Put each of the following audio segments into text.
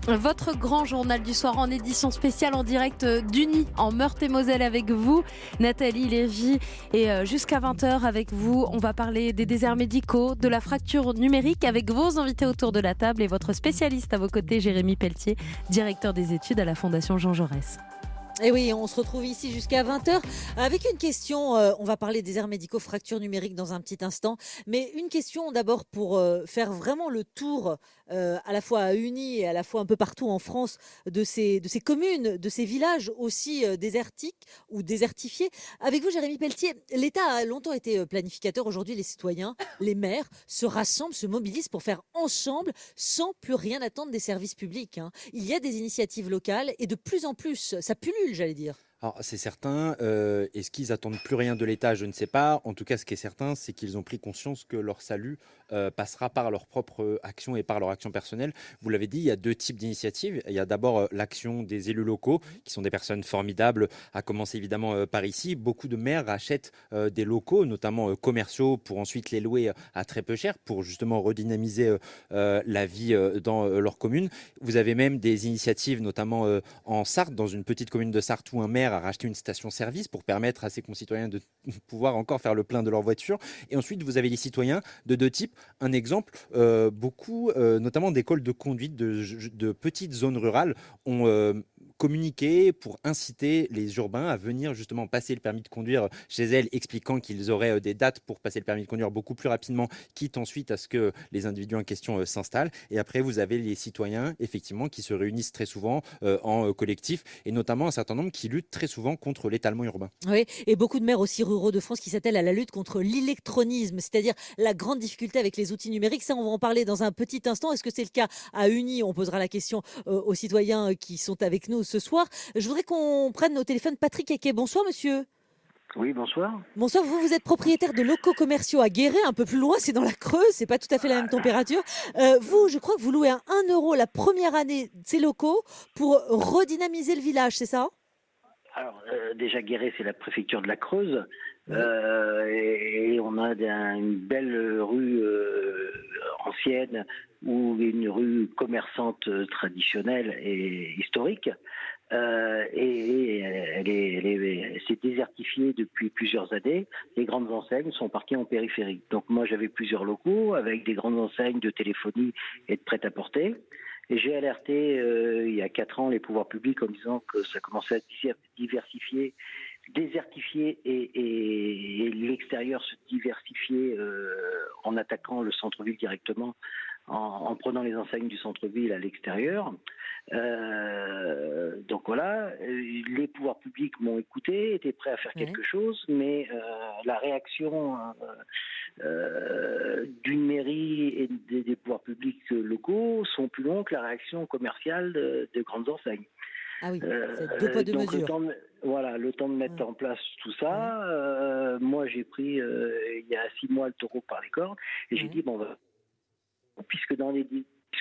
Votre grand journal du soir en édition spéciale en direct d'Uni en Meurthe-et-Moselle avec vous, Nathalie Lévy. Et jusqu'à 20h avec vous, on va parler des déserts médicaux, de la fracture numérique avec vos invités autour de la table et votre spécialiste à vos côtés, Jérémy Pelletier, directeur des études à la Fondation Jean Jaurès. Et oui, on se retrouve ici jusqu'à 20h avec une question. On va parler des déserts médicaux, fracture numérique dans un petit instant. Mais une question d'abord pour faire vraiment le tour à la fois à Uni et à la fois un peu partout en France de ces communes, de ces villages aussi désertiques ou désertifiés. Avec vous, Jérémy Pelletier, l'État a longtemps été planificateur. Aujourd'hui, les citoyens, les maires se rassemblent, se mobilisent pour faire ensemble sans plus rien attendre des services publics. Il y a des initiatives locales et de plus en plus, ça pullule, j'allais dire. Alors, c'est certain. Est-ce qu'ils attendent plus rien de l'État? Je ne sais pas. En tout cas, ce qui est certain, c'est qu'ils ont pris conscience que leur salut passera par leur propre action et par leur action personnelle. Vous l'avez dit, il y a deux types d'initiatives. Il y a d'abord l'action des élus locaux, qui sont des personnes formidables, à commencer évidemment par ici. Beaucoup de maires rachètent des locaux, notamment commerciaux, pour ensuite les louer à très peu cher, pour justement redynamiser la vie dans leur commune. Vous avez même des initiatives, notamment en Sarthe, dans une petite commune de Sarthe, où un maire a racheté une station-service pour permettre à ses concitoyens de pouvoir encore faire le plein de leur voiture. Et ensuite, vous avez les citoyens de deux types. Un exemple, beaucoup, notamment d'écoles de conduite de petites zones rurales, ont communiqué pour inciter les urbains à venir justement passer le permis de conduire chez elles, expliquant qu'ils auraient des dates pour passer le permis de conduire beaucoup plus rapidement, quitte ensuite à ce que les individus en question s'installent. Et après, vous avez les citoyens, effectivement, qui se réunissent très souvent en collectif, et notamment un certain nombre qui luttent très souvent contre l'étalement urbain. Oui, et beaucoup de maires aussi ruraux de France qui s'attellent à la lutte contre l'électronisme, c'est-à-dire la grande difficulté avec les outils numériques. Ça, on va en parler dans un petit instant. Est-ce que c'est le cas à Uni? On posera la question aux citoyens qui sont avec nous ce soir. Je voudrais qu'on prenne au téléphone Patrick Eke. Bonsoir, monsieur. Oui, bonsoir. Bonsoir, vous êtes propriétaire de locaux commerciaux à Guéret, un peu plus loin, c'est dans la Creuse, c'est pas tout à fait la même température. Vous, je crois que vous louez à 1 € la première année ces locaux pour redynamiser le village, c'est ça? Alors, déjà, Guéret, c'est la préfecture de la Creuse. Oui. Et on a une belle rue ancienne, ou une rue commerçante traditionnelle et historique. C'est désertifié depuis plusieurs années. Les grandes enseignes sont parquées en périphérie. Donc moi, j'avais plusieurs locaux avec des grandes enseignes de téléphonie et de prêt-à-porter. Et j'ai alerté il y a 4 ans les pouvoirs publics en disant que ça commençait à diversifier, désertifier et l'extérieur se diversifier en attaquant le centre-ville directement, en prenant les enseignes du centre-ville à l'extérieur. Donc voilà, les pouvoirs publics m'ont écouté, étaient prêts à faire quelque chose, mais la réaction d'une mairie et des pouvoirs publics locaux sont plus longs que la réaction commerciale de grandes enseignes. Ah oui, c'est deux poids deux mesures. Le temps de mettre en place tout ça, moi j'ai pris il y a 6 mois le taureau par les cornes et j'ai dit puisque dans les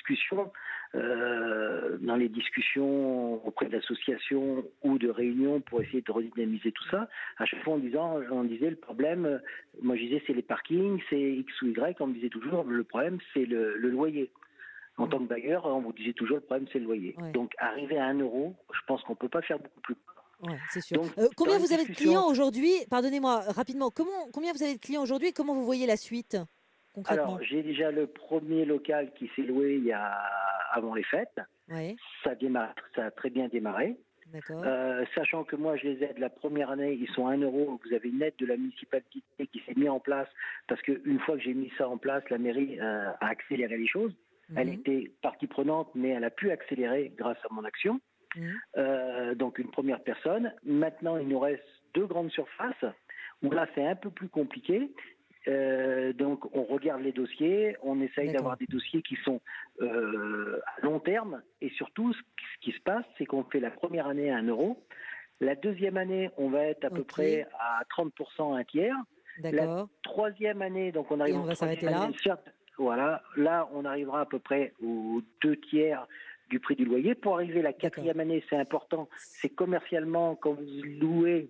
discussions auprès d'associations ou de réunions pour essayer de redynamiser tout ça, à chaque fois on disait le problème, moi je disais c'est les parkings, c'est X ou Y, on me disait toujours le problème c'est le loyer. En tant que bailleur, on vous disait toujours le problème c'est le loyer. Donc arriver à 1 €, je pense qu'on ne peut pas faire beaucoup plus. Ouais, c'est sûr. Donc, combien vous avez de clients aujourd'hui? Pardonnez-moi, rapidement, combien vous avez de clients aujourd'hui et comment vous voyez la suite concrètement? Alors, j'ai déjà le premier local qui s'est loué avant les fêtes. Ouais. Ça a très bien démarré. D'accord. Sachant que moi, je les aide la première année, ils sont à 1 €. Vous avez une aide de la municipalité qui s'est mise en place parce qu'une fois que j'ai mis ça en place, la mairie a accéléré les choses. Elle était partie prenante, mais elle a pu accélérer grâce à mon action. Donc une première personne. Maintenant, il nous reste 2 grandes surfaces où là, c'est un peu plus compliqué. Donc on regarde les dossiers, on essaye d'avoir des dossiers qui sont à long terme, et surtout ce qui se passe, c'est qu'on fait la première année à 1 €. La deuxième année, on va être à peu près à 30%, un tiers. La troisième année, donc on arrive. Et on va s'arrêter là. Voilà, là on arrivera à peu près aux 2 tiers du prix du loyer. Pour arriver la 4e année, c'est important, c'est commercialement, quand vous louez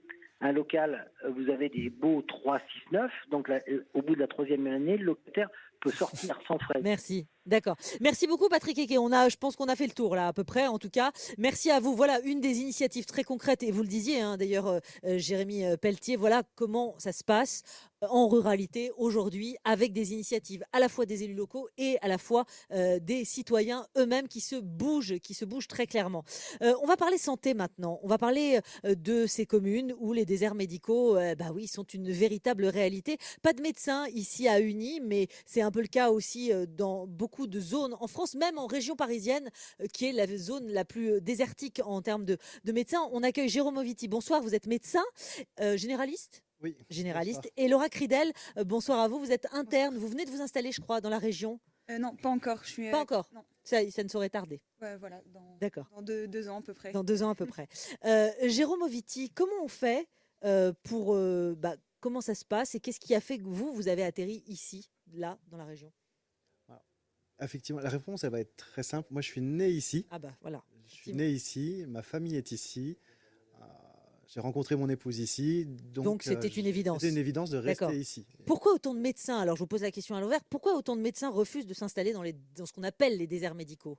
Un local, vous avez des baux 3, 6, 9, donc là, au bout de la 3e année, le locataire peut sortir sans frais. Merci. D'accord. Merci beaucoup, Patrick Héquet. Je pense qu'on a fait le tour là, à peu près, en tout cas. Merci à vous. Voilà une des initiatives très concrètes, et vous le disiez, d'ailleurs, Jérémy Pelletier. Voilà comment ça se passe en ruralité aujourd'hui, avec des initiatives à la fois des élus locaux et à la fois des citoyens eux-mêmes qui se bougent très clairement. On va parler santé maintenant. On va parler de ces communes où les déserts médicaux, oui, sont une véritable réalité. Pas de médecins ici à Uni, mais c'est un peu le cas aussi dans beaucoup de zones en France, même en région parisienne, qui est la zone la plus désertique en termes de médecins. On accueille Jérôme Oviti. Bonsoir, vous êtes médecin généraliste. Oui. Généraliste. Bonsoir. Et Laura Cridel, bonsoir à vous. Vous êtes interne. Vous venez de vous installer, je crois, dans la région. Non, pas encore. Je suis, Pas encore. Non. Ça ne saurait tarder. Ouais, voilà, D'accord. dans 2 ans à peu près. Dans 2 ans à peu près. Jérôme Oviti, comment on fait pour comment ça se passe et qu'est-ce qui a fait que vous avez atterri ici, là, dans la région? Effectivement, la réponse, elle va être très simple. Moi, je suis né ici. Ah voilà. Je suis né ici, ma famille est ici. J'ai rencontré mon épouse ici. Donc c'était une évidence. C'était une évidence de D'accord. rester ici. Pourquoi autant de médecins, alors je vous pose la question à l'envers, pourquoi autant de médecins refusent de s'installer dans ce qu'on appelle les déserts médicaux?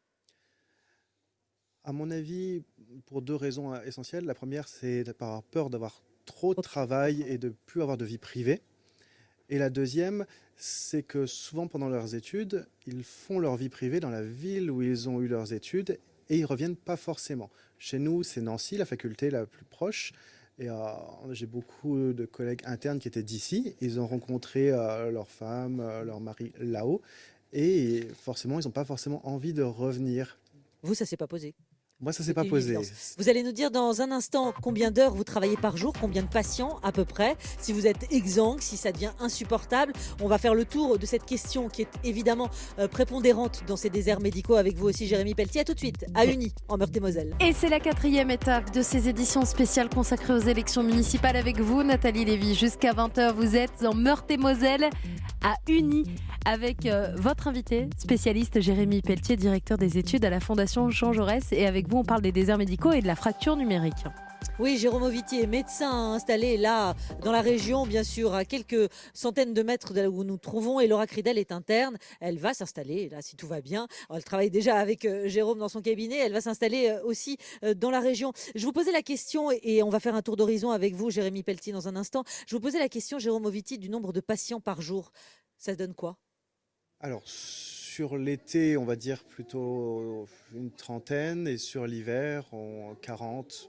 À mon avis, pour 2 raisons essentielles. La première, c'est par peur d'avoir trop de travail et de plus avoir de vie privée. Et la deuxième, c'est que souvent pendant leurs études, ils font leur vie privée dans la ville où ils ont eu leurs études et ils reviennent pas forcément. Chez nous, c'est Nancy, la faculté la plus proche. Et j'ai beaucoup de collègues internes qui étaient d'ici. Ils ont rencontré leurs femmes, leurs maris là-haut. Et forcément, ils n'ont pas forcément envie de revenir. Vous, ça s'est pas posé? Moi, ça ne s'est pas posé. Vous allez nous dire dans un instant combien d'heures vous travaillez par jour, combien de patients à peu près, si vous êtes exsangue, si ça devient insupportable. On va faire le tour de cette question qui est évidemment prépondérante dans ces déserts médicaux avec vous aussi, Jérémy Pelletier. À tout de suite, à Uni, en Meurthe-et-Moselle. Et c'est la 4e étape de ces éditions spéciales consacrées aux élections municipales avec vous, Nathalie Lévy. Jusqu'à 20h, vous êtes en Meurthe-et-Moselle à Uni avec votre invité spécialiste Jérémy Pelletier, directeur des études à la Fondation Jean Jaurès. Et avec vous, on parle des déserts médicaux et de la fracture numérique. Oui, Jérôme Oviti est médecin installé là, dans la région, bien sûr, à quelques centaines de mètres de là où nous nous trouvons. Et Laura Cridel est interne. Elle va s'installer, là, si tout va bien. Elle travaille déjà avec Jérôme dans son cabinet. Elle va s'installer aussi dans la région. Je vous posais la question, et on va faire un tour d'horizon avec vous, Jérémy Pelletier, dans un instant. Je vous posais la question, Jérôme Oviti, du nombre de patients par jour. Ça donne quoi? Alors, sur l'été, on va dire plutôt une trentaine, et sur l'hiver, 40.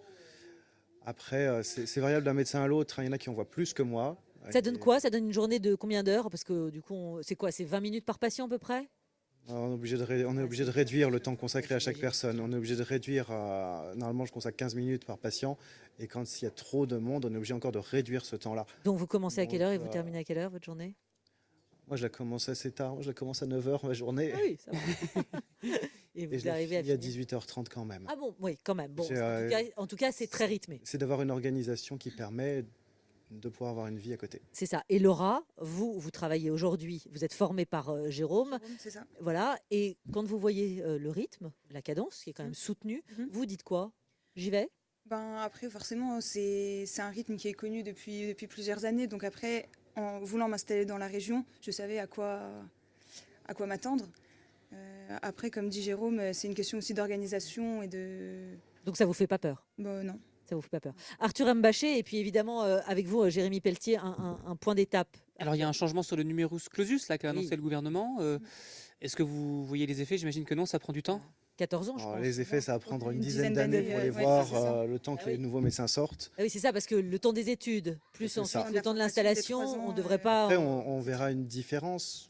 Après, c'est variable d'un médecin à l'autre. Il y en a qui en voient plus que moi. Ça donne quoi? Ça donne une journée de combien d'heures? Parce que du coup, c'est quoi? C'est 20 minutes par patient à peu près? On est obligé de réduire le temps consacré à chaque personne. On est obligé de réduire, normalement je consacre 15 minutes par patient, et quand il y a trop de monde, on est obligé encore de réduire ce temps-là. Donc vous commencez à quelle heure et vous terminez à quelle heure votre journée? Moi je la commence assez tard, je la commence à 9h ma journée. Ah oui, ça va. Et vous arrivez à finir à 18h30 quand même. Ah bon, oui, quand même. Bon, J'ai, en tout cas, c'est très rythmé. C'est d'avoir une organisation qui permet de pouvoir avoir une vie à côté. C'est ça. Et Laura, vous travaillez aujourd'hui, vous êtes formée par Jérôme. C'est ça. Voilà. Et quand vous voyez le rythme, la cadence, qui est quand même soutenue, vous dites quoi? J'y vais? Après, forcément, c'est un rythme qui est connu depuis plusieurs années. Donc après, en voulant m'installer dans la région, je savais à quoi m'attendre. Après, comme dit Jérôme, c'est une question aussi d'organisation et de... Donc ça vous fait pas peur? Non. Ça vous fait pas peur. Arthur Mbaché, et puis évidemment avec vous, Jérémy Pelletier, un point d'étape. Alors il y a un changement sur le numerus clausus là qu'a annoncé le gouvernement. Est-ce que vous voyez les effets? J'imagine que non, ça prend du temps. 14 ans, je pense. Les effets, ça va prendre une dizaine d'années pour les voir, le temps que les nouveaux médecins sortent. Ah oui, c'est ça, parce que le temps des études, plus ensuite le temps de l'installation, on ne devrait pas... Après, on verra une différence.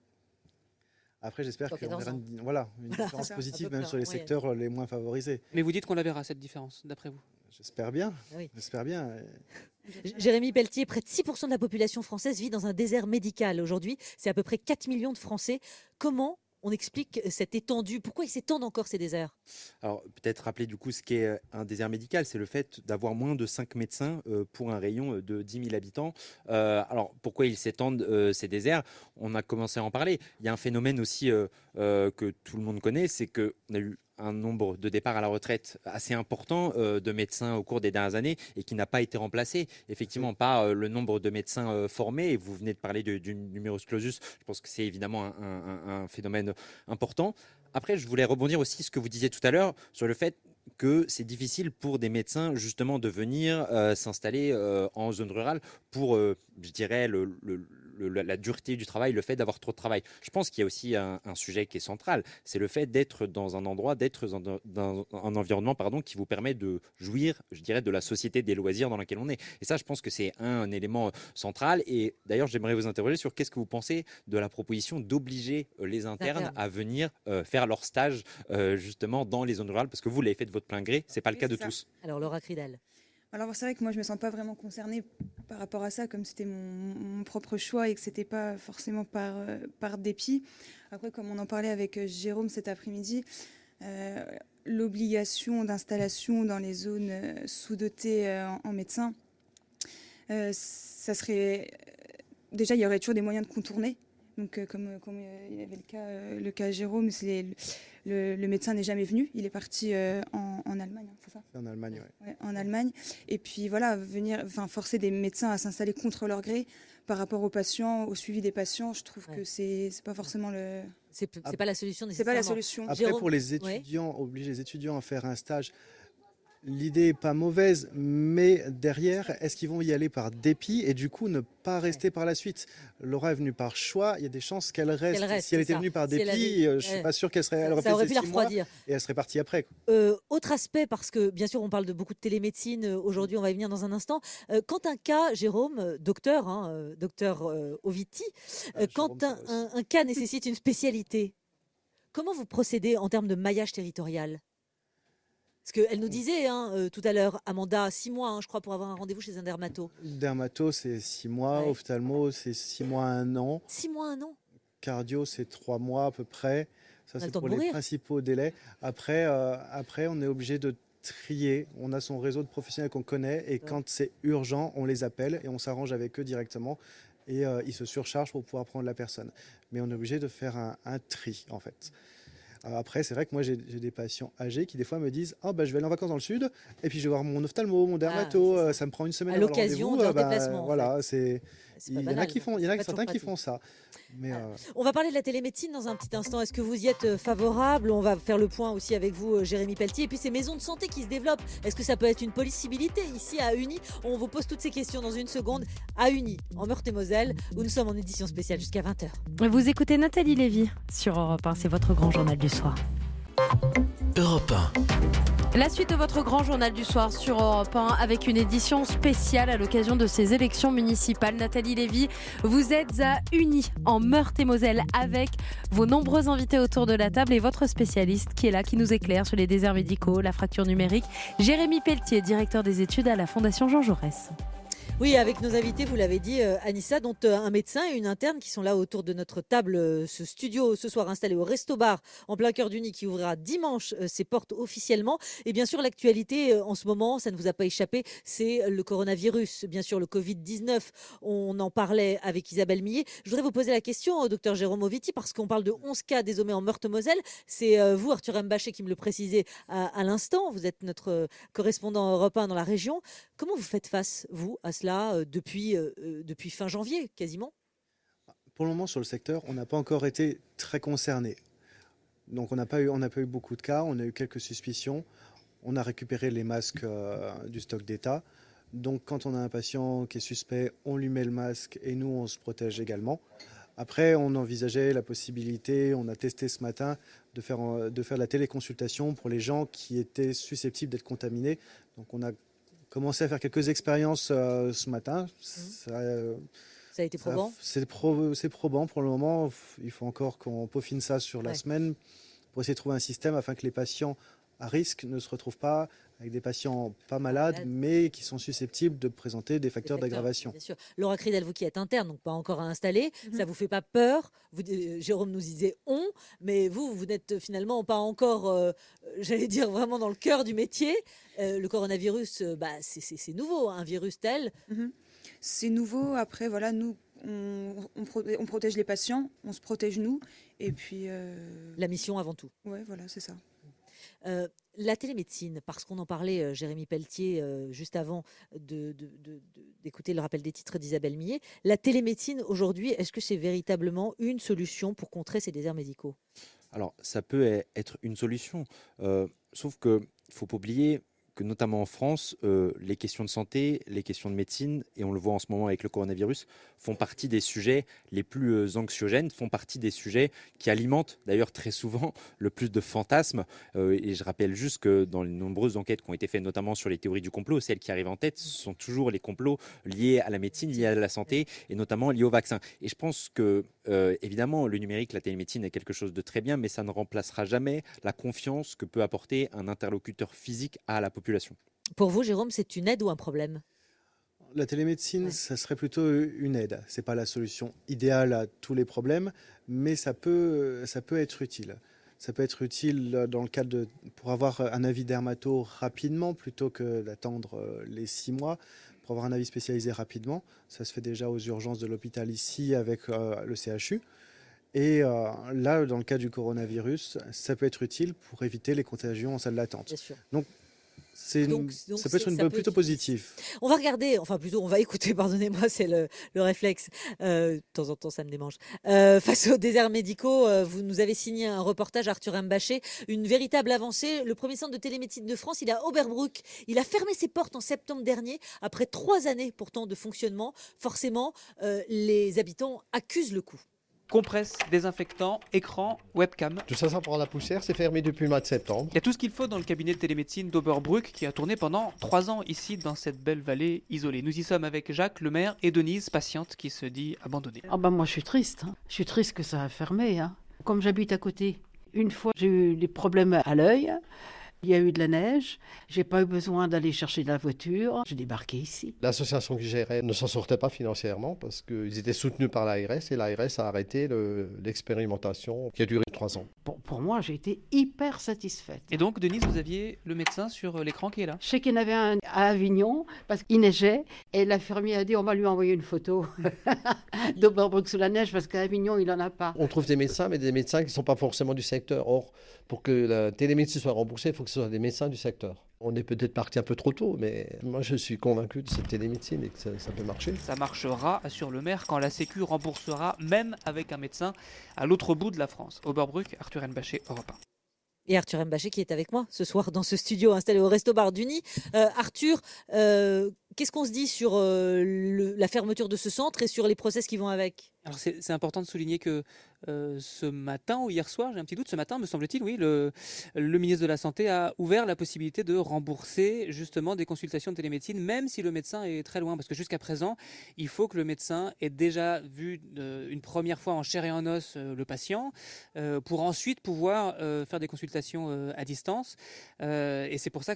Après, j'espère qu'on verra une différence positive, même sur les secteurs les moins favorisés. Mais vous dites qu'on la verra, cette différence, d'après vous? J'espère bien. Oui. J'espère bien. Jérémy Pelletier, près de 6% de la population française vit dans un désert médical. Aujourd'hui, c'est à peu près 4 millions de Français. Comment on explique cette étendue? Pourquoi ils s'étendent encore, ces déserts? Alors, peut-être rappeler du coup ce qu'est un désert médical, c'est le fait d'avoir moins de 5 médecins pour un rayon de 10 000 habitants. Alors, pourquoi ils s'étendent, ces déserts? On a commencé à en parler. Il y a un phénomène aussi que tout le monde connaît, c'est qu'on a eu un nombre de départs à la retraite assez important de médecins au cours des dernières années et qui n'a pas été remplacé effectivement par le nombre de médecins formés. Et vous venez de parler du numerus clausus. Je pense que c'est évidemment un phénomène important. Après, je voulais rebondir aussi sur ce que vous disiez tout à l'heure sur le fait que c'est difficile pour des médecins justement de venir s'installer en zone rurale pour, je dirais, la dureté du travail, le fait d'avoir trop de travail. Je pense qu'il y a aussi un sujet qui est central, c'est le fait d'être dans un endroit, d'être dans un environnement qui vous permet de jouir, je dirais, de la société des loisirs dans laquelle on est. Et ça, je pense que c'est un élément central. Et d'ailleurs, j'aimerais vous interroger sur qu'est-ce que vous pensez de la proposition d'obliger les internes à venir faire leur stage justement dans les zones rurales, parce que vous l'avez fait de votre plein gré, c'est pas le cas de tous. Alors Laura Cridal. Alors c'est vrai que moi je me sens pas vraiment concernée par rapport à ça, comme c'était mon propre choix et que c'était pas forcément par dépit. Après, comme on en parlait avec Jérôme cet après-midi, l'obligation d'installation dans les zones sous-dotées en médecins, ça serait déjà, il y aurait toujours des moyens de contourner. Donc comme il y avait le cas Jérôme, le médecin n'est jamais venu, il est parti en Allemagne, c'est ça ? En Allemagne, oui. Ouais, en Allemagne. Et puis voilà, forcer des médecins à s'installer contre leur gré par rapport aux patients, au suivi des patients, je trouve que c'est pas forcément le... C'est pas la solution C'est pas la solution. Après, pour les étudiants, obliger les étudiants à faire un stage, l'idée n'est pas mauvaise, mais derrière, est-ce qu'ils vont y aller par dépit et du coup ne pas rester par la suite ? Laura est venue par choix, il y a des chances qu'elle reste. Si elle était venue par dépit, je ne suis pas sûr qu'elle aurait fait ses 6 mois et elle serait partie après. Autre aspect, parce que bien sûr on parle de beaucoup de télémédecine, aujourd'hui on va y venir dans un instant. Quand un cas, Jérôme, docteur Oviti, quand un cas nécessite une spécialité, comment vous procédez en termes de maillage territorial ? Parce qu'elle nous disait tout à l'heure, Amanda, 6 mois, je crois, pour avoir un rendez-vous chez un dermato. Dermato, c'est 6 mois. Ophtalmo, c'est 6 mois, 1 an. 6 mois, 1 an. Cardio, c'est 3 mois à peu près. Ça, c'est pour les principaux délais. Après, on est obligé de trier. On a son réseau de professionnels qu'on connaît. Et quand c'est urgent, on les appelle et on s'arrange avec eux directement. Et ils se surchargent pour pouvoir prendre la personne. Mais on est obligé de faire un tri, en fait. Après, c'est vrai que moi, j'ai des patients âgés qui, des fois, me disent « je vais aller en vacances dans le sud, et puis je vais voir mon ophtalmo, mon dermato, ça me prend une semaine à l'occasion d'un déplacement. » Voilà, il y en a certains qui font ça. Mais On va parler de la télémédecine dans un petit instant. Est-ce que vous y êtes favorable ? On va faire le point aussi avec vous, Jérémy Pelletier. Et puis ces maisons de santé qui se développent, est-ce que ça peut être une possibilité ici à Uni ? On vous pose toutes ces questions dans une seconde à Uni, en Meurthe-et-Moselle, où nous sommes en édition spéciale jusqu'à 20h. Vous écoutez Nathalie Lévy sur Europe 1, c'est votre grand journal du soir. Europe 1. La suite de votre grand journal du soir sur Europe 1 avec une édition spéciale à l'occasion de ces élections municipales. Nathalie Lévy, vous êtes à Uni, en Meurthe-et-Moselle, avec vos nombreux invités autour de la table et votre spécialiste qui est là, qui nous éclaire sur les déserts médicaux, la fracture numérique, Jérémy Pelletier, directeur des études à la Fondation Jean Jaurès. Oui, avec nos invités, vous l'avez dit, Anissa, dont un médecin et une interne qui sont là autour de notre table, ce studio ce soir installé au Resto Bar en plein cœur d'Uni qui ouvrira dimanche ses portes officiellement. Et bien sûr, l'actualité en ce moment, ça ne vous a pas échappé, c'est le coronavirus, bien sûr le Covid-19. On en parlait avec Isabelle Millet. Je voudrais vous poser la question au docteur Jérôme Oviti parce qu'on parle de 11 cas désormais en Meurthe-et-Moselle. C'est vous, Arthur Mbachet, qui me le précisez à l'instant. Vous êtes notre correspondant Europe 1 dans la région. Comment vous faites face, vous, à cela depuis fin janvier, quasiment ? Pour le moment, sur le secteur, on n'a pas encore été très concerné. Donc, on n'a pas eu beaucoup de cas. On a eu quelques suspicions. On a récupéré les masques du stock d'État. Donc, quand on a un patient qui est suspect, on lui met le masque et nous, on se protège également. Après, on envisageait la possibilité, on a testé ce matin, de faire de la téléconsultation pour les gens qui étaient susceptibles d'être contaminés. Donc, on a commencé à faire quelques expériences ce matin. Ça a été probant ? C'est probant pour le moment. Il faut encore qu'on peaufine ça sur la semaine pour essayer de trouver un système afin que les patients à risque ne se retrouvent pas avec des patients pas malades, mais qui sont susceptibles de présenter des facteurs d'aggravation. Bien sûr. Laura Cridal, vous qui êtes interne, donc pas encore à installer, ça ne vous fait pas peur ? Jérôme nous disait « on », mais vous n'êtes finalement pas encore, j'allais dire, vraiment dans le cœur du métier. Le coronavirus, c'est nouveau, un virus tel. C'est nouveau. Après, voilà, nous, on protège les patients, on se protège nous, et puis... La mission avant tout. Ouais, voilà, c'est ça. La télémédecine, parce qu'on en parlait, Jérémy Pelletier, juste avant d'écouter le rappel des titres d'Isabelle Millet, la télémédecine aujourd'hui, est-ce que c'est véritablement une solution pour contrer ces déserts médicaux ? Alors, ça peut être une solution, sauf qu'il ne faut pas oublier que notamment en France, les questions de santé, les questions de médecine, et on le voit en ce moment avec le coronavirus, font partie des sujets les plus anxiogènes, font partie des sujets qui alimentent d'ailleurs très souvent le plus de fantasmes. Et je rappelle juste que dans les nombreuses enquêtes qui ont été faites, notamment sur les théories du complot, celles qui arrivent en tête, ce sont toujours les complots liés à la médecine, liés à la santé, et notamment liés au vaccin. Et je pense que, évidemment, le numérique, la télémédecine est quelque chose de très bien, mais ça ne remplacera jamais la confiance que peut apporter un interlocuteur physique à la population. Pour vous, Jérôme, c'est une aide ou un problème ? La télémédecine, ça serait plutôt une aide. Ce n'est pas la solution idéale à tous les problèmes, mais ça peut être utile. Ça peut être utile dans le cadre pour avoir un avis dermato rapidement, plutôt que d'attendre les 6 mois, pour avoir un avis spécialisé rapidement. Ça se fait déjà aux urgences de l'hôpital ici avec le CHU. Et là, dans le cas du coronavirus, ça peut être utile pour éviter les contagions en salle d'attente. Bien sûr. Donc, ça peut être plutôt positif. On va regarder, on va écouter, pardonnez-moi, c'est le réflexe. De temps en temps, ça me démange. Face aux déserts médicaux, vous nous avez signé un reportage, Arthur Mbaché, une véritable avancée. Le premier centre de télémédecine de France, il est à Oberbruck. Il a fermé ses portes en septembre dernier, après 3 années pourtant de fonctionnement. Forcément, les habitants accusent le coup. Compresse, désinfectant, écran, webcam. Tout ça, ça prend la poussière. C'est fermé depuis le mois de septembre. Il y a tout ce qu'il faut dans le cabinet de télémédecine d'Oberbruck qui a tourné pendant 3 ans ici dans cette belle vallée isolée. Nous y sommes avec Jacques, le maire, et Denise, patiente, qui se dit abandonnée. Moi je suis triste. Je suis triste que ça a fermé. Comme j'habite à côté, une fois j'ai eu des problèmes à l'œil. Il y a eu de la neige, j'ai pas eu besoin d'aller chercher de la voiture, j'ai débarqué ici. L'association qui gérait ne s'en sortait pas financièrement parce qu'ils étaient soutenus par l'ARS et l'ARS a arrêté l'expérimentation qui a duré 3 ans. Pour moi, j'ai été hyper satisfaite. Et donc, Denise, vous aviez le médecin sur l'écran qui est là ? Je sais qu'il y en avait un à Avignon parce qu'il neigeait et l'infirmier a dit on va lui envoyer une photo d'Oberbruck sous la neige parce qu'à Avignon, il n'en a pas. On trouve des médecins, mais des médecins qui ne sont pas forcément du secteur. Or, pour que la télémédecine soit remboursée, il faut que ce soit des médecins du secteur. On est peut-être parti un peu trop tôt, mais moi je suis convaincu de cette télémédecine et que ça peut marcher. Ça marchera, assure le maire, quand la Sécu remboursera, même avec un médecin à l'autre bout de la France. Oberbruck, Arthur Mbaché, Europe 1. Et Arthur Mbaché qui est avec moi ce soir dans ce studio installé au Resto Bar d'Uni. Arthur, qu'est-ce qu'on se dit sur la fermeture de ce centre et sur les process qui vont avec ? Alors c'est important de souligner que ce matin ou hier soir, j'ai un petit doute, ce matin me semble-t-il, oui, le ministre de la Santé a ouvert la possibilité de rembourser justement des consultations de télémédecine, même si le médecin est très loin. Parce que jusqu'à présent, il faut que le médecin ait déjà vu une première fois en chair et en os le patient pour ensuite pouvoir faire des consultations à distance. Et c'est pour ça que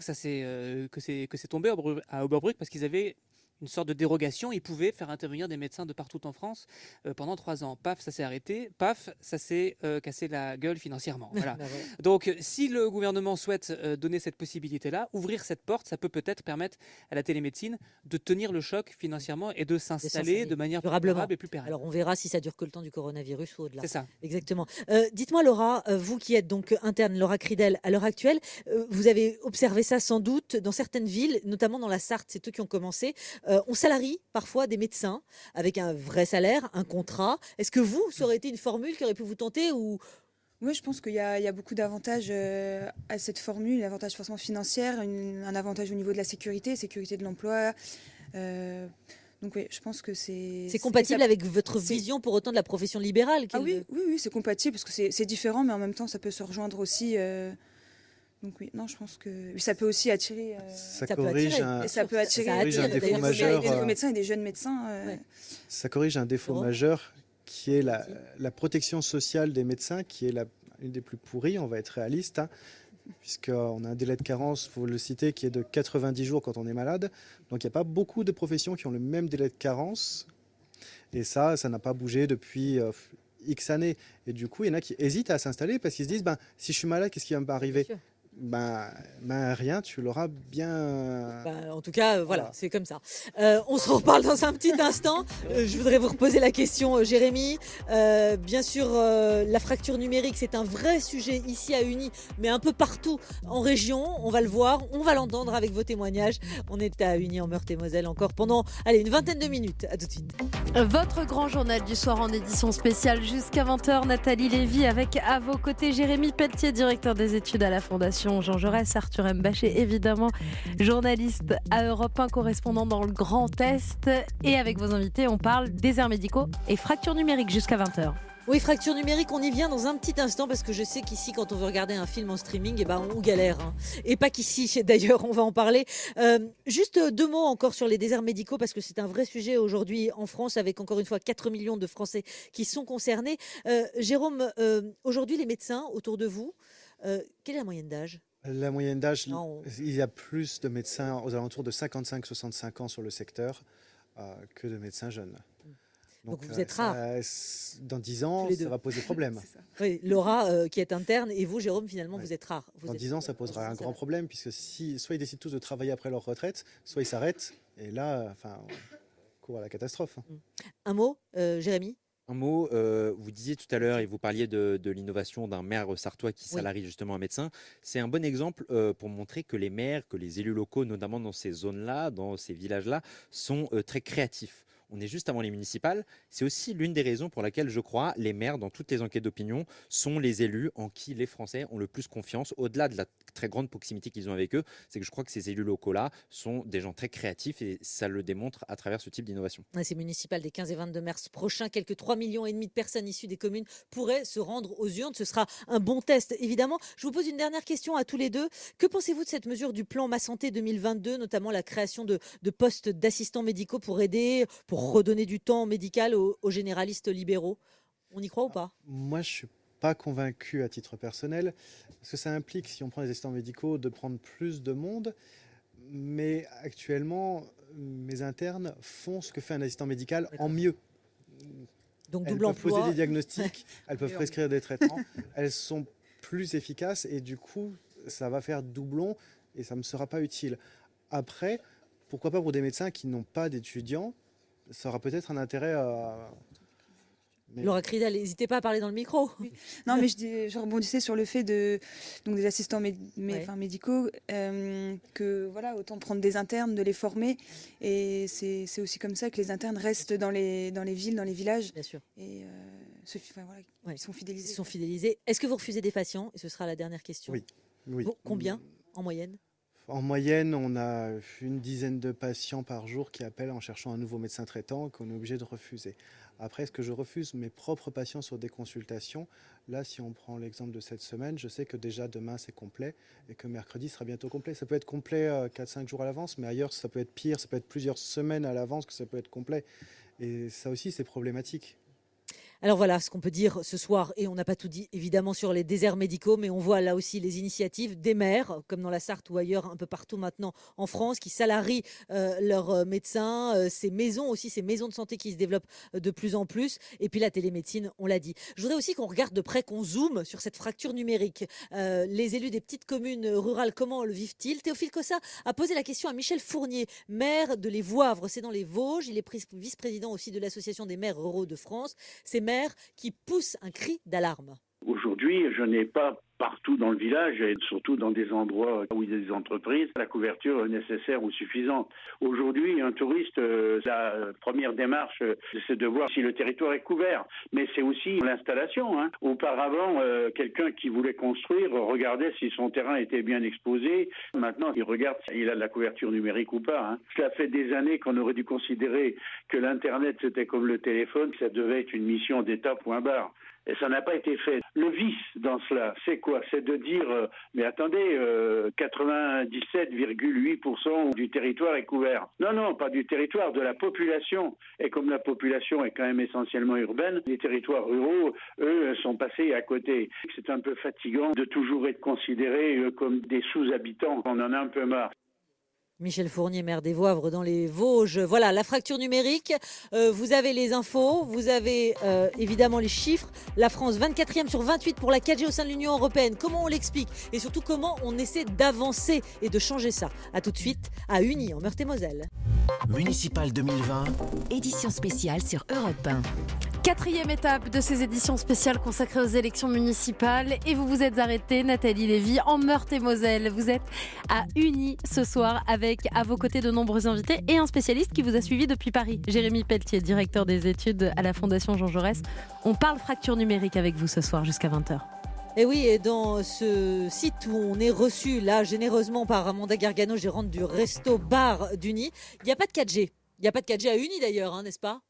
c'est tombé à Oberbruck, parce qu'ils avaient une sorte de dérogation, ils pouvaient faire intervenir des médecins de partout en France pendant 3 ans. Paf, ça s'est arrêté. Paf, ça s'est cassé la gueule financièrement. Voilà. Donc, si le gouvernement souhaite donner cette possibilité-là, ouvrir cette porte, ça peut peut-être permettre à la télémédecine de tenir le choc financièrement et de s'installer de manière plus durable et plus pérenne. Alors, on verra si ça dure que le temps du coronavirus ou au-delà. C'est ça. Exactement. Dites-moi, Laura, vous qui êtes donc interne, Laura Cridel, à l'heure actuelle, vous avez observé ça sans doute dans certaines villes, notamment dans la Sarthe, c'est eux qui ont commencé. On salarie parfois des médecins avec un vrai salaire, un contrat. Est-ce que ça aurait été une formule qui aurait pu vous tenter ou... Oui, je pense qu'il y a beaucoup d'avantages à cette formule, l'avantage forcément financier, un avantage au niveau de la sécurité de l'emploi. Donc oui, je pense que c'est compatible avec votre vision pour autant de la profession libérale. Oui, c'est compatible parce que c'est différent, mais en même temps, ça peut se rejoindre aussi. Donc oui, non, je pense que ça peut aussi attirer. Ça corrige un défaut majeur. Des nouveaux médecins et des jeunes médecins. Ça corrige un défaut majeur qui est la protection sociale des médecins, qui est une des plus pourries, on va être réaliste, puisqu'on a un délai de carence, il faut le citer, qui est de 90 jours quand on est malade. Donc il n'y a pas beaucoup de professions qui ont le même délai de carence. Et ça n'a pas bougé depuis X années. Et du coup, il y en a qui hésitent à s'installer parce qu'ils se disent, si je suis malade, qu'est-ce qui va m'arriver ? Rien, tu l'auras bien. En tout cas, voilà, c'est comme ça. On se reparle dans un petit instant. Je voudrais vous reposer la question, Jérémy. Bien sûr, la fracture numérique, c'est un vrai sujet ici à Uni, mais un peu partout en région. On va le voir, on va l'entendre avec vos témoignages. On est à Uni en Meurthe-et-Moselle encore pendant, une vingtaine de minutes. À tout de suite. Votre grand journal du soir en édition spéciale jusqu'à 20h. Nathalie Lévy avec à vos côtés Jérémy Pelletier, directeur des études à la Fondation Jean Jaurès, Arthur Mbaché, évidemment, journaliste à Europe 1, correspondant dans le Grand Est. Et avec vos invités, on parle déserts médicaux et fractures numériques jusqu'à 20h. Oui, fracture numérique, on y vient dans un petit instant parce que je sais qu'ici, quand on veut regarder un film en streaming, on galère. Et pas qu'ici, d'ailleurs, on va en parler. Juste 2 mots encore sur les déserts médicaux parce que c'est un vrai sujet aujourd'hui en France avec encore une fois 4 millions de Français qui sont concernés. Jérôme, aujourd'hui, les médecins autour de vous, quelle est la moyenne d'âge ? La moyenne d'âge, il y a plus de médecins aux alentours de 55-65 ans sur le secteur que de médecins jeunes. Donc vous êtes rare. Dans 10 ans, ça va poser problème. Oui, Laura, qui est interne, et vous, Jérôme, finalement, vous êtes rare. Dans 10 ans, ça posera un grand problème, puisque soit ils décident tous de travailler après leur retraite, soit ils s'arrêtent, et là, on court à la catastrophe. Un mot, Jérémy ? Un mot, vous disiez tout à l'heure et vous parliez de l'innovation d'un maire sartois qui salarie justement un médecin. C'est un bon exemple pour montrer que les maires, que les élus locaux, notamment dans ces zones-là, dans ces villages-là, sont très créatifs. On est juste avant les municipales. C'est aussi l'une des raisons pour laquelle, je crois, les maires, dans toutes les enquêtes d'opinion, sont les élus en qui les Français ont le plus confiance, au-delà de la très grande proximité qu'ils ont avec eux. C'est que je crois que ces élus locaux-là sont des gens très créatifs et ça le démontre à travers ce type d'innovation. C'est municipal des 15 et 22 mars prochains. Quelques 3,5 millions de personnes issues des communes pourraient se rendre aux urnes. Ce sera un bon test, évidemment. Je vous pose une dernière question à tous les deux. Que pensez-vous de cette mesure du plan Ma Santé 2022, notamment la création de postes d'assistants médicaux pour aider, pour redonner du temps médical aux généralistes libéraux? On y croit ou pas? Moi, je suis pas convaincu à titre personnel, parce que ça implique, si on prend les assistants médicaux, de prendre plus de monde. Mais actuellement, mes internes font ce que fait un assistant médical en mieux. Donc elles double peuvent emploi. poser des diagnostics, elles peuvent prescrire des traitements, elles sont plus efficaces et du coup, ça va faire doublon et ça ne me sera pas utile. Après, pourquoi pas pour des médecins qui n'ont pas d'étudiants, ça aura peut-être un intérêt à... Laura Cridal, n'hésitez pas à parler dans le micro. Oui. Non, mais je rebondissais sur le fait des assistants médicaux, que voilà, autant prendre des internes, de les former, et c'est aussi comme ça que les internes restent dans les villes, dans les villages. Bien sûr. Et ils sont fidélisés. Ils sont fidélisés. Est-ce que vous refusez des patients? Et ce sera la dernière question. Oui. Bon, combien en moyenne? En moyenne, on a une dizaine de patients par jour qui appellent en cherchant un nouveau médecin traitant qu'on est obligé de refuser. Après, est-ce que je refuse mes propres patients sur des consultations? Là, si on prend l'exemple de cette semaine, je sais que déjà demain c'est complet et que mercredi sera bientôt complet. Ça peut être complet 4-5 jours à l'avance, mais ailleurs ça peut être pire, ça peut être plusieurs semaines à l'avance que ça peut être complet. Et ça aussi, c'est problématique. Alors voilà ce qu'on peut dire ce soir, et on n'a pas tout dit évidemment sur les déserts médicaux, mais on voit là aussi les initiatives des maires, comme dans la Sarthe ou ailleurs, un peu partout maintenant en France, qui salarient leurs médecins, ces maisons aussi, ces maisons de santé qui se développent de plus en plus, et puis la télémédecine, on l'a dit. Je voudrais aussi qu'on regarde de près, qu'on zoome sur cette fracture numérique. Les élus des petites communes rurales, comment le vivent-ils? Théophile Cossa a posé la question à Michel Fournier, maire de Les Voivres, c'est dans les Vosges, il est vice-président aussi de l'Association des maires ruraux de France. Ces maires qui poussent un cri d'alarme. Aujourd'hui, je n'ai pas partout dans le village et surtout dans des endroits où il y a des entreprises, la couverture nécessaire ou suffisante. Aujourd'hui, un touriste, la première démarche, c'est de voir si le territoire est couvert. Mais c'est aussi l'installation. Auparavant, quelqu'un qui voulait construire regardait si son terrain était bien exposé. Maintenant, il regarde s'il a de la couverture numérique ou pas. Cela fait des années qu'on aurait dû considérer que l'Internet, c'était comme le téléphone, ça devait être une mission d'État, point barre. Et ça n'a pas été fait. Le vice dans cela, c'est quoi? C'est de dire, mais attendez, 97,8% du territoire est couvert. Non, pas du territoire, de la population. Et comme la population est quand même essentiellement urbaine, les territoires ruraux, eux, sont passés à côté. C'est un peu fatigant de toujours être considérés comme des sous-habitants. On en a un peu marre. Michel Fournier, maire des Voivres dans les Vosges. Voilà, la fracture numérique. Vous avez les infos, vous avez évidemment les chiffres. La France, 24e sur 28 pour la 4G au sein de l'Union européenne. Comment on l'explique? Et surtout, comment on essaie d'avancer et de changer ça? A tout de suite à Uni, en Meurthe-et-Moselle. Municipal 2020. Édition spéciale sur Europe 1. 4e étape de ces éditions spéciales consacrées aux élections municipales. Et vous vous êtes arrêtée, Nathalie Lévy, en Meurthe-et-Moselle. Vous êtes à Uni ce soir avec à vos côtés de nombreux invités et un spécialiste qui vous a suivi depuis Paris. Jérémy Pelletier, directeur des études à la Fondation Jean Jaurès. On parle fracture numérique avec vous ce soir jusqu'à 20h. Et oui, et dans ce site où on est reçu là généreusement par Amanda Gargano, gérante du Resto Bar d'Uni, il n'y a pas de 4G. Il n'y a pas de 4G à Uni d'ailleurs, hein, n'est-ce pas?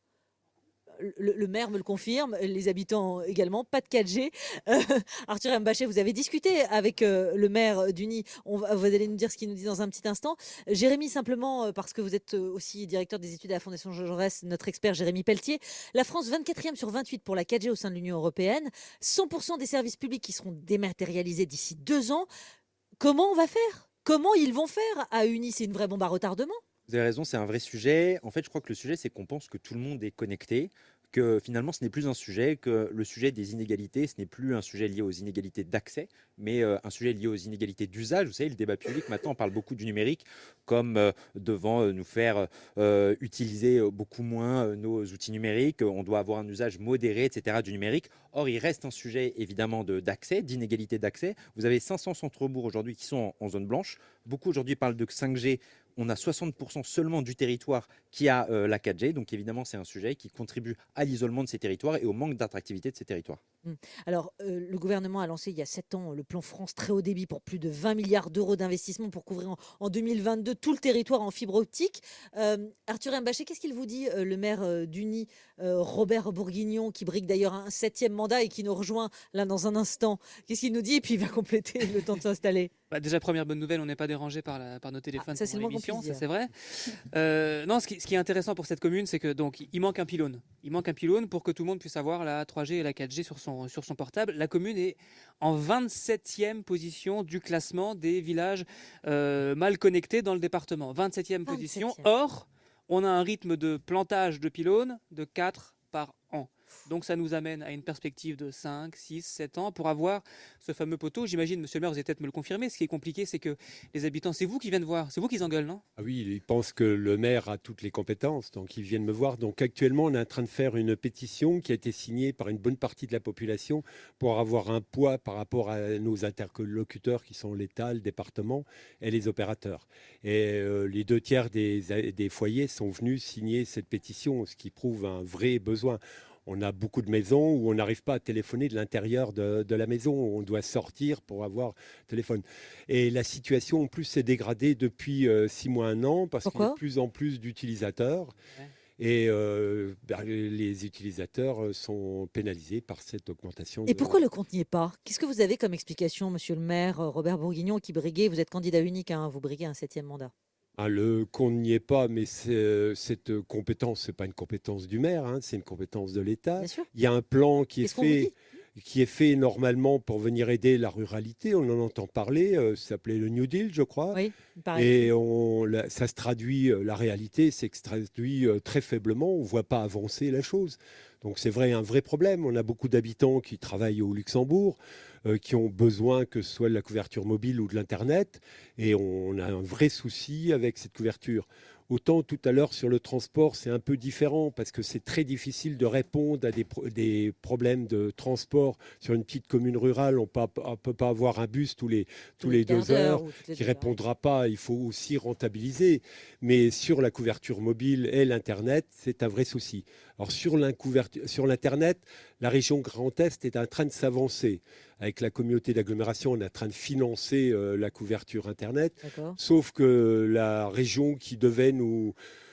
Le maire me le confirme, les habitants également, pas de 4G. Arthur Mbachet, vous avez discuté avec le maire d'Uni. Vous allez nous dire ce qu'il nous dit dans un petit instant. Jérémy, simplement, parce que vous êtes aussi directeur des études à la Fondation Jean Jaurès, notre expert Jérémy Pelletier. La France, 24e sur 28 pour la 4G au sein de l'Union européenne. 100% des services publics qui seront dématérialisés d'ici 2 ans. Comment on va faire? Comment ils vont faire à Uni? C'est une vraie bombe à retardement. Vous avez raison, c'est un vrai sujet. En fait, je crois que le sujet, c'est qu'on pense que tout le monde est connecté, que finalement, ce n'est plus un sujet, que le sujet des inégalités, ce n'est plus un sujet lié aux inégalités d'accès, mais un sujet lié aux inégalités d'usage. Vous savez, le débat public, maintenant, on parle beaucoup du numérique comme devant nous faire utiliser beaucoup moins nos outils numériques. On doit avoir un usage modéré, etc., du numérique. Or, il reste un sujet, évidemment, d'accès, d'inégalité d'accès. Vous avez 500 centres-bourgs aujourd'hui qui sont en zone blanche. Beaucoup aujourd'hui parlent de 5G. On a 60% seulement du territoire qui a la 4G. Donc évidemment, c'est un sujet qui contribue à l'isolement de ces territoires et au manque d'attractivité de ces territoires. Alors, le gouvernement a lancé il y a 7 ans le plan France très haut débit pour plus de 20 milliards d'euros d'investissement pour couvrir en 2022 tout le territoire en fibre optique. Arthur Mbachet, qu'est-ce qu'il vous dit, le maire d'Uni, Robert Bourguignon, qui brigue d'ailleurs un 7e mandat et qui nous rejoint là dans un instant? Qu'est-ce qu'il nous dit? Et puis il va compléter le temps de s'installer. Déjà, première bonne nouvelle, on n'est pas dérangé par nos téléphones ça, c'est pendant le moins qu'on l'émission, puisse ça dire. c'est vrai. Non, ce qui est intéressant pour cette commune, c'est que donc il manque un pylône. Il manque un pylône pour que tout le monde puisse avoir la 3G et la 4G sur son portable. La commune est en 27e position du classement des villages mal connectés dans le département. 27e position. Or, on a un rythme de plantage de pylônes de 4 par an. Donc ça nous amène à une perspective de 5, 6, 7 ans pour avoir ce fameux poteau. J'imagine, monsieur le maire, vous allez peut-être me le confirmer. Ce qui est compliqué, c'est que les habitants, c'est vous qui viennent voir, c'est vous qui engueulent, non? Ah oui, ils pensent que le maire a toutes les compétences, donc ils viennent me voir. Donc actuellement, on est en train de faire une pétition qui a été signée par une bonne partie de la population pour avoir un poids par rapport à nos interlocuteurs qui sont l'État, le département et les opérateurs. Et les 2/3 des foyers sont venus signer cette pétition, ce qui prouve un vrai besoin. On a beaucoup de maisons où on n'arrive pas à téléphoner de l'intérieur de la maison. On doit sortir pour avoir téléphone. Et la situation, en plus, s'est dégradée depuis 6 mois, 1 an, parce qu'il y a de plus en plus d'utilisateurs. Ouais. Et les utilisateurs sont pénalisés par cette augmentation. Et pourquoi le compte n'y est pas? Qu'est-ce que vous avez comme explication, monsieur le maire Robert Bourguignon, qui briguait, vous êtes candidat unique, hein, vous briguez un 7e mandat? Le compte n'y est pas, mais cette compétence, ce n'est pas une compétence du maire, hein, c'est une compétence de l'État. Il y a un plan qui est fait normalement pour venir aider la ruralité. On en entend parler, ça s'appelait le New Deal, je crois. Oui, et ça se traduit, la réalité, c'est que ça se traduit très faiblement. On ne voit pas avancer la chose. Donc c'est un vrai problème. On a beaucoup d'habitants qui travaillent au Luxembourg, qui ont besoin que ce soit de la couverture mobile ou de l'Internet. Et on a un vrai souci avec cette couverture. Autant tout à l'heure sur le transport, c'est un peu différent parce que c'est très difficile de répondre à des problèmes de transport. Sur une petite commune rurale, on ne peut pas avoir un bus tous les 2 heures qui ne répondra pas. Il faut aussi rentabiliser. Mais sur la couverture mobile et l'Internet, c'est un vrai souci. Alors sur l'Internet, la région Grand Est est en train de s'avancer. Avec la communauté d'agglomération, on est en train de financer la couverture Internet. Sauf que la région qui devait nous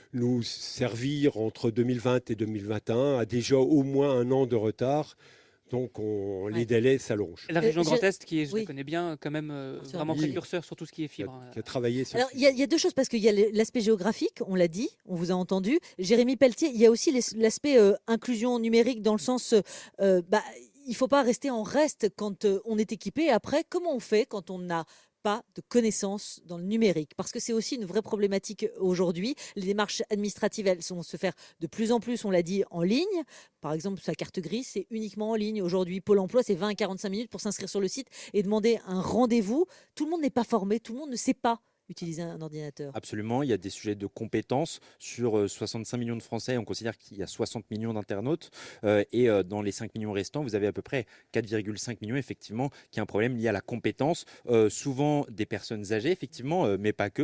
servir entre 2020 et 2021 a déjà au moins 1 an de retard. Donc les délais s'allongent. La région Grand Est, qui est, je la connais bien, quand même vraiment précurseur sur tout ce qui est fibre. Qui a travaillé sur. Alors il y a 2 choses, parce qu'il y a l'aspect géographique, on l'a dit, on vous a entendu. Jérémy Pelletier, il y a aussi l'aspect inclusion numérique dans le sens... il ne faut pas rester en reste quand on est équipé. Après, comment on fait quand on n'a pas de connaissances dans le numérique, parce que c'est aussi une vraie problématique aujourd'hui. Les démarches administratives, elles vont se faire de plus en plus, on l'a dit, en ligne. Par exemple, sa carte grise, c'est uniquement en ligne. Aujourd'hui, Pôle emploi, c'est 20 à 45 minutes pour s'inscrire sur le site et demander un rendez-vous. Tout le monde n'est pas formé, tout le monde ne sait pas utiliser un ordinateur. Absolument, il y a des sujets de compétences. Sur 65 millions de Français, on considère qu'il y a 60 millions d'internautes. Et dans les 5 millions restants, vous avez à peu près 4,5 millions, effectivement, qui a un problème lié à la compétence. Souvent des personnes âgées, effectivement, mais pas que.